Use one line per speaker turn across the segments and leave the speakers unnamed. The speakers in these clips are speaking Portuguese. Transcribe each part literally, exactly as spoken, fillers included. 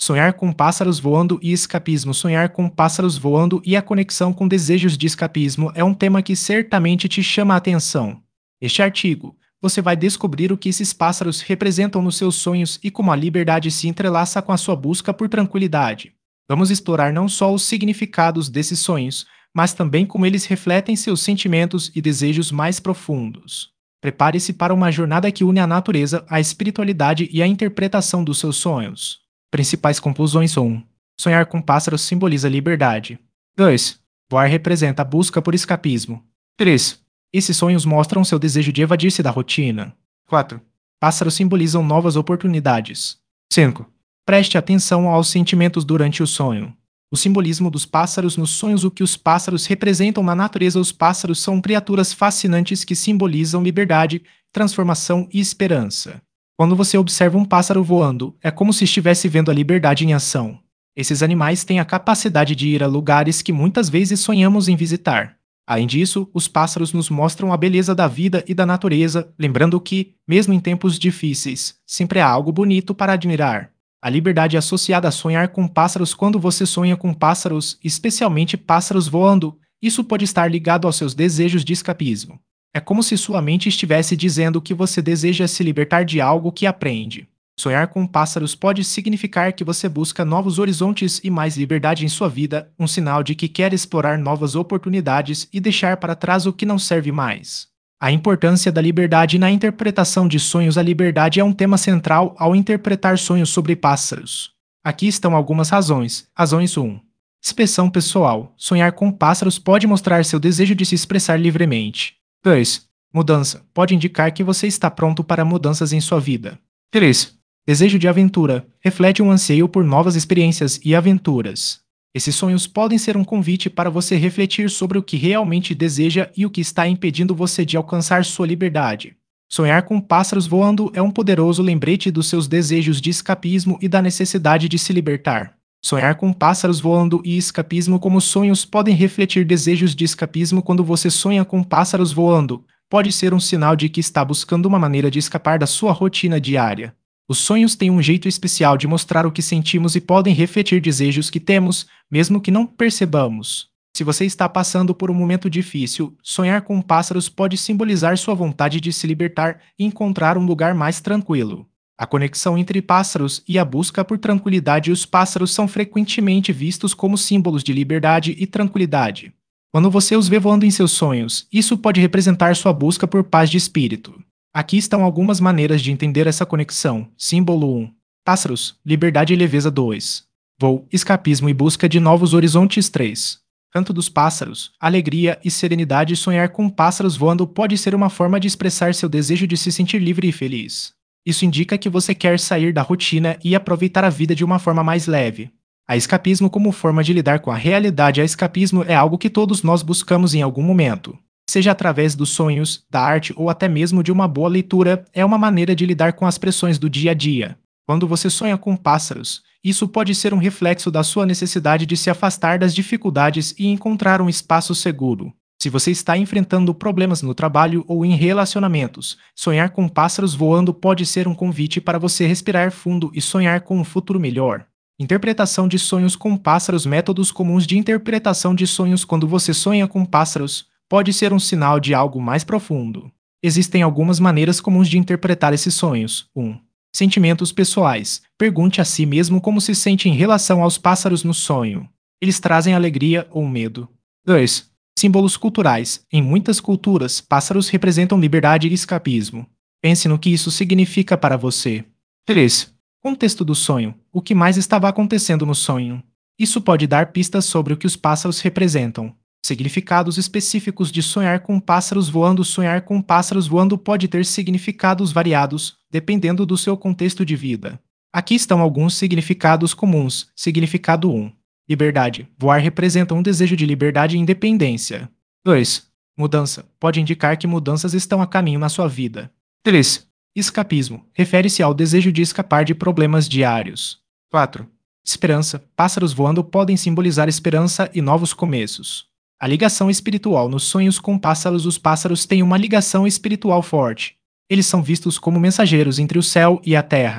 Sonhar com pássaros voando e escapismo. Sonhar com pássaros voando e a conexão com desejos de escapismo é um tema que certamente te chama a atenção. Neste artigo, você vai descobrir o que esses pássaros representam nos seus sonhos e como a liberdade se entrelaça com a sua busca por tranquilidade. Vamos explorar não só os significados desses sonhos, mas também como eles refletem seus sentimentos e desejos mais profundos. Prepare-se para uma jornada que une a natureza, a espiritualidade e a interpretação dos seus sonhos. Principais conclusões: um. Sonhar com pássaros simboliza liberdade. dois. Voar representa a busca por escapismo. três. Esses sonhos mostram seu desejo de evadir-se da rotina. quatro. Pássaros simbolizam novas oportunidades. cinco. Preste atenção aos sentimentos durante o sonho. O simbolismo dos pássaros nos sonhos. O que os pássaros representam na natureza. Os pássaros são criaturas fascinantes que simbolizam liberdade, transformação e esperança. Quando você observa um pássaro voando, é como se estivesse vendo a liberdade em ação. Esses animais têm a capacidade de ir a lugares que muitas vezes sonhamos em visitar. Além disso, os pássaros nos mostram a beleza da vida e da natureza, lembrando que, mesmo em tempos difíceis, sempre há algo bonito para admirar. A liberdade é associada a sonhar com pássaros. Quando você sonha com pássaros, especialmente pássaros voando, isso pode estar ligado aos seus desejos de escapismo. É como se sua mente estivesse dizendo que você deseja se libertar de algo que aprende. Sonhar com pássaros pode significar que você busca novos horizontes e mais liberdade em sua vida, um sinal de que quer explorar novas oportunidades e deixar para trás o que não serve mais. A importância da liberdade na interpretação de sonhos. A liberdade é um tema central ao interpretar sonhos sobre pássaros. Aqui estão algumas razões. Razões um. Expressão pessoal. Sonhar com pássaros pode mostrar seu desejo de se expressar livremente. dois. Mudança. Pode indicar que você está pronto para mudanças em sua vida. três. Desejo de aventura. Reflete um anseio por novas experiências e aventuras. Esses sonhos podem ser um convite para você refletir sobre o que realmente deseja e o que está impedindo você de alcançar sua liberdade. Sonhar com pássaros voando é um poderoso lembrete dos seus desejos de escapismo e da necessidade de se libertar. Sonhar com pássaros voando e escapismo. Como sonhos podem refletir desejos de escapismo. Quando você sonha com pássaros voando, pode ser um sinal de que está buscando uma maneira de escapar da sua rotina diária. Os sonhos têm um jeito especial de mostrar o que sentimos e podem refletir desejos que temos, mesmo que não percebamos. Se você está passando por um momento difícil, sonhar com pássaros pode simbolizar sua vontade de se libertar e encontrar um lugar mais tranquilo. A conexão entre pássaros e a busca por tranquilidade. Os pássaros são frequentemente vistos como símbolos de liberdade e tranquilidade. Quando você os vê voando em seus sonhos, isso pode representar sua busca por paz de espírito. Aqui estão algumas maneiras de entender essa conexão. Símbolo um. Pássaros, liberdade e leveza. dois. Voo, escapismo e busca de novos horizontes. três. Canto dos pássaros, alegria e serenidade. Sonhar com pássaros voando pode ser uma forma de expressar seu desejo de se sentir livre e feliz. Isso indica que você quer sair da rotina e aproveitar a vida de uma forma mais leve. A escapismo como forma de lidar com a realidade. A escapismo é algo que todos nós buscamos em algum momento. Seja através dos sonhos, da arte ou até mesmo de uma boa leitura, é uma maneira de lidar com as pressões do dia a dia. Quando você sonha com pássaros, isso pode ser um reflexo da sua necessidade de se afastar das dificuldades e encontrar um espaço seguro. Se você está enfrentando problemas no trabalho ou em relacionamentos, sonhar com pássaros voando pode ser um convite para você respirar fundo e sonhar com um futuro melhor. Interpretação de sonhos com pássaros. Métodos comuns de interpretação de sonhos. Quando você sonha com pássaros, pode ser um sinal de algo mais profundo. Existem algumas maneiras comuns de interpretar esses sonhos. um. Sentimentos pessoais. Pergunte a si mesmo como se sente em relação aos pássaros no sonho. Eles trazem alegria ou medo? dois. Símbolos culturais. Em muitas culturas, pássaros representam liberdade e escapismo. Pense no que isso significa para você. três. Contexto do sonho. O que mais estava acontecendo no sonho? Isso pode dar pistas sobre o que os pássaros representam. Significados específicos de sonhar com pássaros voando. Sonhar com pássaros voando pode ter significados variados, dependendo do seu contexto de vida. Aqui estão alguns significados comuns. Significado um. Liberdade. Voar representa um desejo de liberdade e independência. dois. Mudança. Pode indicar que mudanças estão a caminho na sua vida. três. Escapismo. Refere-se ao desejo de escapar de problemas diários. quatro. Esperança. Pássaros voando podem simbolizar esperança e novos começos. A ligação espiritual. Nos sonhos com pássaros. Os pássaros têm uma ligação espiritual forte. Eles são vistos como mensageiros entre o céu e a terra.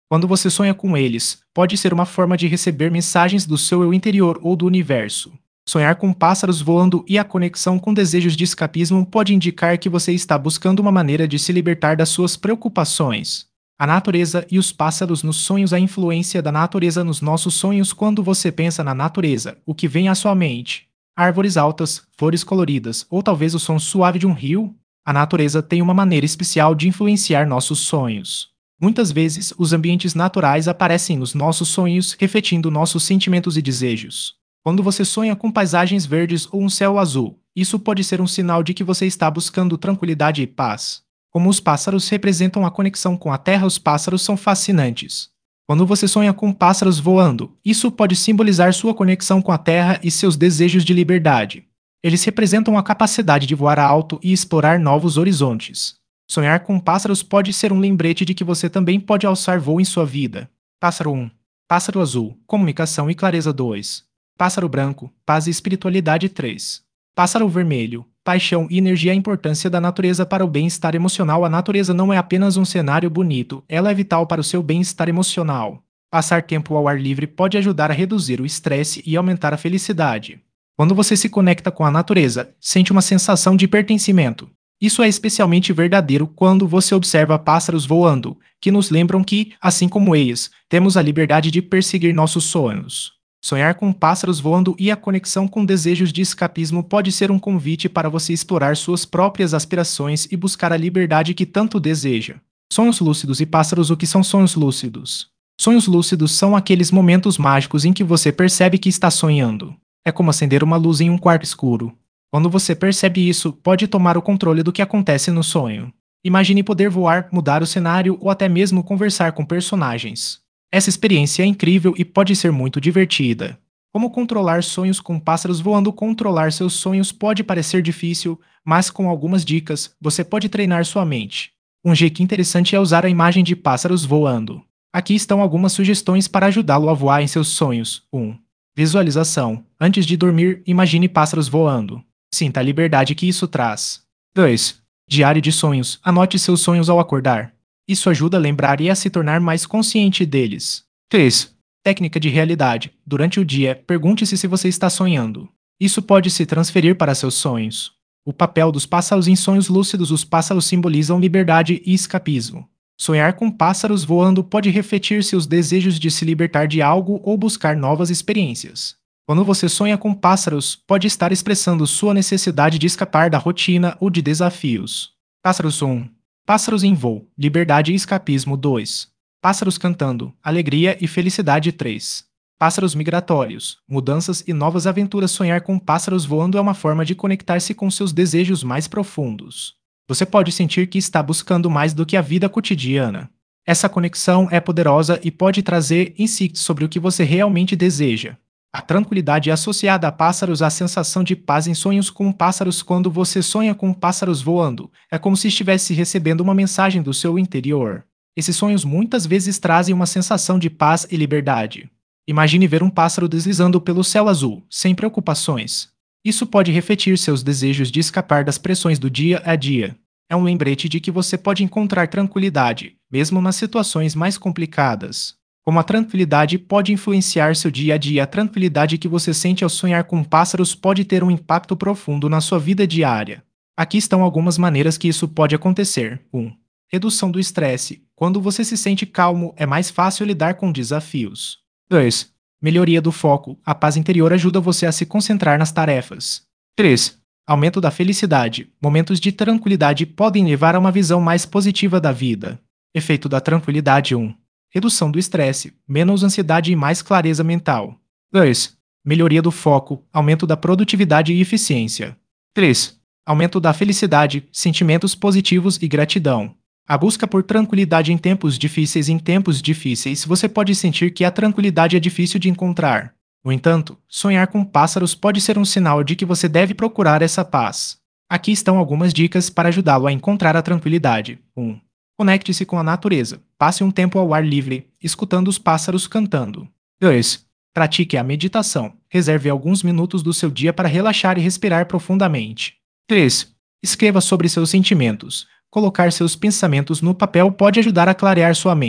Quando você sonha com eles, pode ser uma forma de receber mensagens do seu eu interior ou do universo. Sonhar com pássaros voando e a conexão com desejos de escapismo pode indicar que você está buscando uma maneira de se libertar das suas preocupações. A natureza e os pássaros nos sonhos. A influência da natureza nos nossos sonhos. Quando você pensa na natureza, o que vem à sua mente? Árvores altas, flores coloridas ou talvez o som suave de um rio? A natureza tem uma maneira especial de influenciar nossos sonhos. Muitas vezes, os ambientes naturais aparecem nos nossos sonhos, refletindo nossos sentimentos e desejos. Quando você sonha com paisagens verdes ou um céu azul, isso pode ser um sinal de que você está buscando tranquilidade e paz. Como os pássaros representam a conexão com a terra, os pássaros são fascinantes. Quando você sonha com pássaros voando, isso pode simbolizar sua conexão com a terra e seus desejos de liberdade. Eles representam a capacidade de voar alto e explorar novos horizontes. Sonhar com pássaros pode ser um lembrete de que você também pode alçar voo em sua vida. Pássaro um. Pássaro azul, comunicação e clareza dois. Pássaro branco, paz e espiritualidade três. Pássaro vermelho, paixão e energia. A importância da natureza para o bem-estar emocional. A natureza não é apenas um cenário bonito, ela é vital para o seu bem-estar emocional. Passar tempo ao ar livre pode ajudar a reduzir o estresse e aumentar a felicidade. Quando você se conecta com a natureza, sente uma sensação de pertencimento. Isso é especialmente verdadeiro quando você observa pássaros voando, que nos lembram que, assim como eles, temos a liberdade de perseguir nossos sonhos. Sonhar com pássaros voando e a conexão com desejos de escapismo pode ser um convite para você explorar suas próprias aspirações e buscar a liberdade que tanto deseja. Sonhos lúcidos e pássaros. O que são sonhos lúcidos? Sonhos lúcidos são aqueles momentos mágicos em que você percebe que está sonhando. É como acender uma luz em um quarto escuro. Quando você percebe isso, pode tomar o controle do que acontece no sonho. Imagine poder voar, mudar o cenário ou até mesmo conversar com personagens. Essa experiência é incrível e pode ser muito divertida. Como controlar sonhos com pássaros voando? Controlar seus sonhos pode parecer difícil, mas com algumas dicas, você pode treinar sua mente. Um jeito interessante é usar a imagem de pássaros voando. Aqui estão algumas sugestões para ajudá-lo a voar em seus sonhos. um. Visualização. Antes de dormir, imagine pássaros voando. Sinta a liberdade que isso traz. dois. Diário de sonhos. Anote seus sonhos ao acordar. Isso ajuda a lembrar e a se tornar mais consciente deles. três. Técnica de realidade. Durante o dia, pergunte-se se você está sonhando. Isso pode se transferir para seus sonhos. O papel dos pássaros em sonhos lúcidos. Os pássaros simbolizam liberdade e escapismo. Sonhar com pássaros voando pode refletir seus desejos de se libertar de algo ou buscar novas experiências. Quando você sonha com pássaros, pode estar expressando sua necessidade de escapar da rotina ou de desafios. Pássaros um. Pássaros em voo, liberdade e escapismo dois. Pássaros cantando, alegria e felicidade três. Pássaros migratórios, mudanças e novas aventuras. Sonhar com pássaros voando é uma forma de conectar-se com seus desejos mais profundos. Você pode sentir que está buscando mais do que a vida cotidiana. Essa conexão é poderosa e pode trazer insights sobre o que você realmente deseja. A tranquilidade associada a pássaros. A sensação de paz em sonhos com pássaros. Quando você sonha com pássaros voando, é como se estivesse recebendo uma mensagem do seu interior. Esses sonhos muitas vezes trazem uma sensação de paz e liberdade. Imagine ver um pássaro deslizando pelo céu azul, sem preocupações. Isso pode refletir seus desejos de escapar das pressões do dia a dia. É um lembrete de que você pode encontrar tranquilidade, mesmo nas situações mais complicadas. Como a tranquilidade pode influenciar seu dia a dia. A tranquilidade que você sente ao sonhar com pássaros pode ter um impacto profundo na sua vida diária. Aqui estão algumas maneiras que isso pode acontecer. um. Redução do estresse. Quando você se sente calmo, é mais fácil lidar com desafios. dois. Melhoria do foco. A paz interior ajuda você a se concentrar nas tarefas. três. Aumento da felicidade. Momentos de tranquilidade podem levar a uma visão mais positiva da vida. Efeito da tranquilidade. um. Redução do estresse, menos ansiedade e mais clareza mental. dois. Melhoria do foco, aumento da produtividade e eficiência. três. Aumento da felicidade, sentimentos positivos e gratidão. A busca por tranquilidade em tempos difíceis. Em tempos difíceis, você pode sentir que a tranquilidade é difícil de encontrar. No entanto, sonhar com pássaros pode ser um sinal de que você deve procurar essa paz. Aqui estão algumas dicas para ajudá-lo a encontrar a tranquilidade. um. Conecte-se com a natureza. Passe um tempo ao ar livre, escutando os pássaros cantando. dois. Pratique a meditação. Reserve alguns minutos do seu dia para relaxar e respirar profundamente. três. Escreva sobre seus sentimentos. Colocar seus pensamentos no papel pode ajudar a clarear sua mente.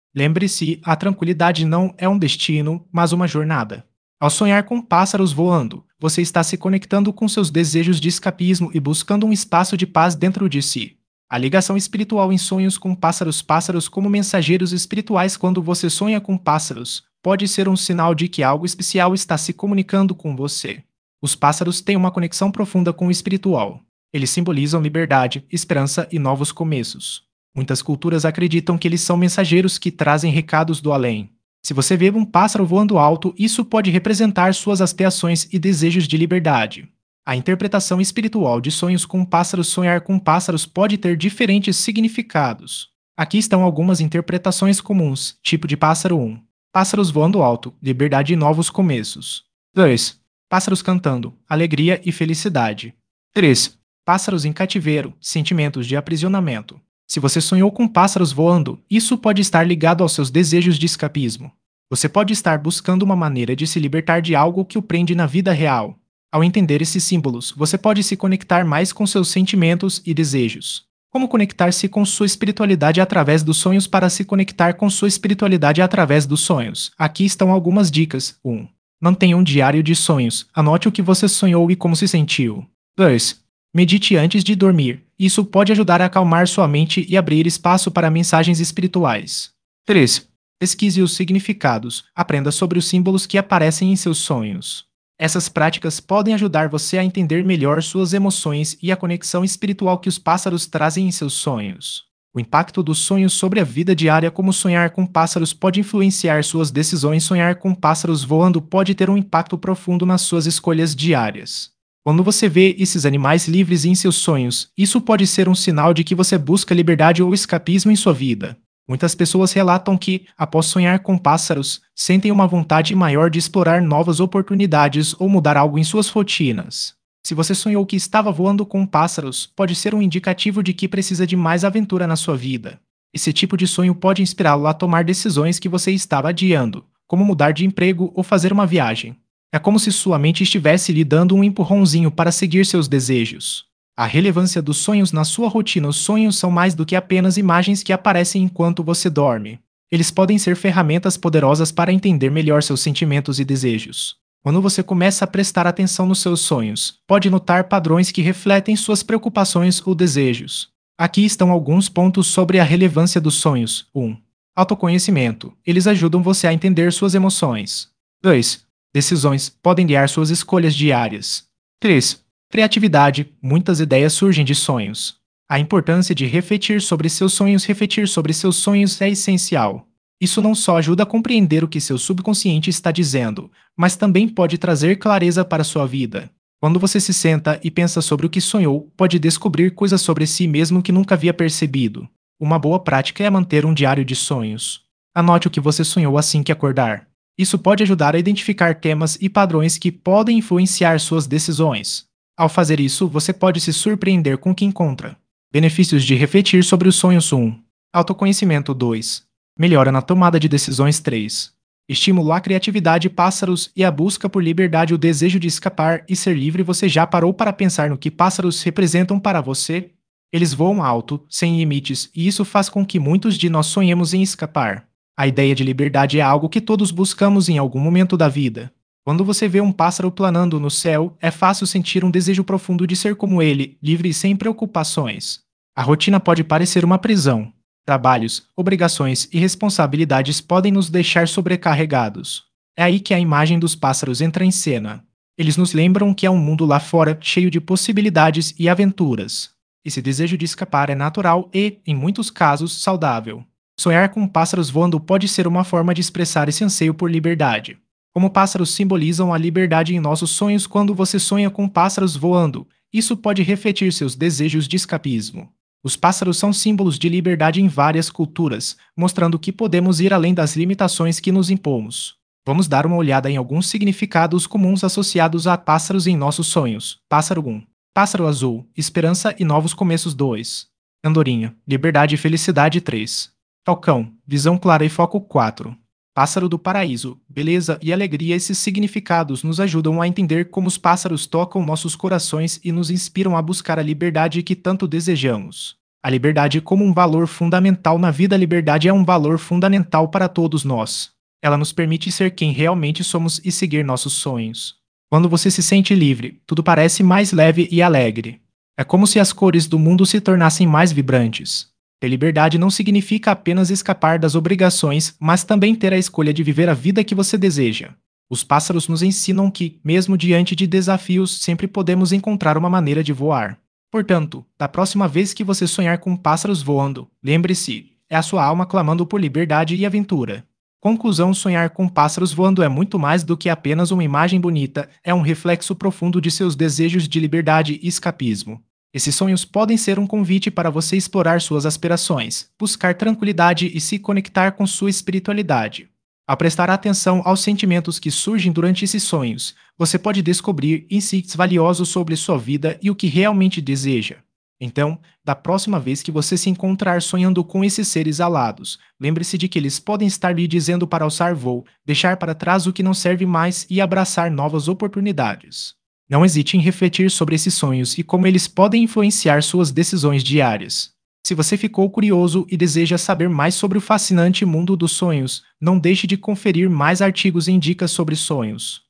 Lembre-se, a tranquilidade não é um destino, mas uma jornada. Ao sonhar com pássaros voando, você está se conectando com seus desejos de escapismo e buscando um espaço de paz dentro de si. A ligação espiritual em sonhos com pássaros, pássaros como mensageiros espirituais. Quando você sonha com pássaros, pode ser um sinal de que algo especial está se comunicando com você. Os pássaros têm uma conexão profunda com o espiritual. Eles simbolizam liberdade, esperança e novos começos. Muitas culturas acreditam que eles são mensageiros que trazem recados do além. Se você vê um pássaro voando alto, isso pode representar suas aspirações e desejos de liberdade. A interpretação espiritual de sonhos com pássaros. Sonhar com pássaros pode ter diferentes significados. Aqui estão algumas interpretações comuns. Tipo de pássaro: um. Pássaros voando alto, liberdade e novos começos. dois. Pássaros cantando, alegria e felicidade. três. Pássaros em cativeiro, sentimentos de aprisionamento. Se você sonhou com pássaros voando, isso pode estar ligado aos seus desejos de escapismo. Você pode estar buscando uma maneira de se libertar de algo que o prende na vida real. Ao entender esses símbolos, você pode se conectar mais com seus sentimentos e desejos. Como conectar-se com sua espiritualidade através dos sonhos? Para se conectar com sua espiritualidade através dos sonhos, aqui estão algumas dicas. um. Mantenha um diário de sonhos. Anote o que você sonhou e como se sentiu. dois. Medite antes de dormir. Isso pode ajudar a acalmar sua mente e abrir espaço para mensagens espirituais. três. Pesquise os significados. Aprenda sobre os símbolos que aparecem em seus sonhos. Essas práticas podem ajudar você a entender melhor suas emoções e a conexão espiritual que os pássaros trazem em seus sonhos. O impacto dos sonhos sobre a vida diária. Como sonhar com pássaros pode influenciar suas decisões? Sonhar com pássaros voando pode ter um impacto profundo nas suas escolhas diárias. Quando você vê esses animais livres em seus sonhos, isso pode ser um sinal de que você busca liberdade ou escapismo em sua vida. Muitas pessoas relatam que, após sonhar com pássaros, sentem uma vontade maior de explorar novas oportunidades ou mudar algo em suas rotinas. Se você sonhou que estava voando com pássaros, pode ser um indicativo de que precisa de mais aventura na sua vida. Esse tipo de sonho pode inspirá-lo a tomar decisões que você estava adiando, como mudar de emprego ou fazer uma viagem. É como se sua mente estivesse lhe dando um empurrãozinho para seguir seus desejos. A relevância dos sonhos na sua rotina. Os sonhos são mais do que apenas imagens que aparecem enquanto você dorme. Eles podem ser ferramentas poderosas para entender melhor seus sentimentos e desejos. Quando você começa a prestar atenção nos seus sonhos, pode notar padrões que refletem suas preocupações ou desejos. Aqui estão alguns pontos sobre a relevância dos sonhos. um. Autoconhecimento. Eles ajudam você a entender suas emoções. dois. Decisões podem guiar suas escolhas diárias. três. Criatividade. Muitas ideias surgem de sonhos. A importância de refletir sobre seus sonhos. Refletir sobre seus sonhos é essencial. Isso não só ajuda a compreender o que seu subconsciente está dizendo, mas também pode trazer clareza para sua vida. Quando você se senta e pensa sobre o que sonhou, pode descobrir coisas sobre si mesmo que nunca havia percebido. Uma boa prática é manter um diário de sonhos. Anote o que você sonhou assim que acordar. Isso pode ajudar a identificar temas e padrões que podem influenciar suas decisões. Ao fazer isso, você pode se surpreender com o que encontra. Benefícios de refletir sobre os sonhos. um. Autoconhecimento. dois. Melhora na tomada de decisões. três. Estimula a criatividade. Pássaros e a busca por liberdade. O desejo de escapar e ser livre. Você já parou para pensar no que pássaros representam para você? Eles voam alto, sem limites, e isso faz com que muitos de nós sonhemos em escapar. A ideia de liberdade é algo que todos buscamos em algum momento da vida. Quando você vê um pássaro planando no céu, é fácil sentir um desejo profundo de ser como ele, livre e sem preocupações. A rotina pode parecer uma prisão. Trabalhos, obrigações e responsabilidades podem nos deixar sobrecarregados. É aí que a imagem dos pássaros entra em cena. Eles nos lembram que há um mundo lá fora cheio de possibilidades e aventuras. Esse desejo de escapar é natural e, em muitos casos, saudável. Sonhar com pássaros voando pode ser uma forma de expressar esse anseio por liberdade. Como pássaros simbolizam a liberdade em nossos sonhos. Quando você sonha com pássaros voando, isso pode refletir seus desejos de escapismo. Os pássaros são símbolos de liberdade em várias culturas, mostrando que podemos ir além das limitações que nos impomos. Vamos dar uma olhada em alguns significados comuns associados a pássaros em nossos sonhos. Pássaro um. Pássaro azul, esperança e novos começos. dois. Andorinha, liberdade e felicidade. três. Falcão, visão clara e foco. quatro. Pássaro do paraíso, beleza e alegria. Esses significados nos ajudam a entender como os pássaros tocam nossos corações e nos inspiram a buscar a liberdade que tanto desejamos. A liberdade como um valor fundamental na vida, a liberdade é um valor fundamental para todos nós. Ela nos permite ser quem realmente somos e seguir nossos sonhos. Quando você se sente livre, tudo parece mais leve e alegre. É como se as cores do mundo se tornassem mais vibrantes. Ter liberdade não significa apenas escapar das obrigações, mas também ter a escolha de viver a vida que você deseja. Os pássaros nos ensinam que, mesmo diante de desafios, sempre podemos encontrar uma maneira de voar. Portanto, da próxima vez que você sonhar com pássaros voando, lembre-se, é a sua alma clamando por liberdade e aventura. Conclusão: sonhar com pássaros voando é muito mais do que apenas uma imagem bonita, é um reflexo profundo de seus desejos de liberdade e escapismo. Esses sonhos podem ser um convite para você explorar suas aspirações, buscar tranquilidade e se conectar com sua espiritualidade. Ao prestar atenção aos sentimentos que surgem durante esses sonhos, você pode descobrir insights valiosos sobre sua vida e o que realmente deseja. Então, da próxima vez que você se encontrar sonhando com esses seres alados, lembre-se de que eles podem estar lhe dizendo para alçar voo, deixar para trás o que não serve mais e abraçar novas oportunidades. Não hesite em refletir sobre esses sonhos e como eles podem influenciar suas decisões diárias. Se você ficou curioso e deseja saber mais sobre o fascinante mundo dos sonhos, não deixe de conferir mais artigos e dicas sobre sonhos.